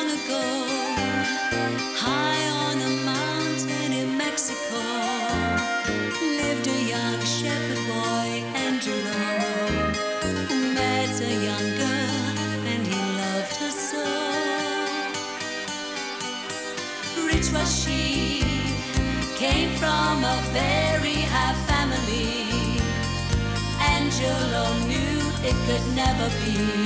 long ago, high on a mountain in Mexico, lived a young shepherd boy, Angelo, who met a young girl and he loved her so. Rich was she, came from a very high family. Angelo knew it could never be.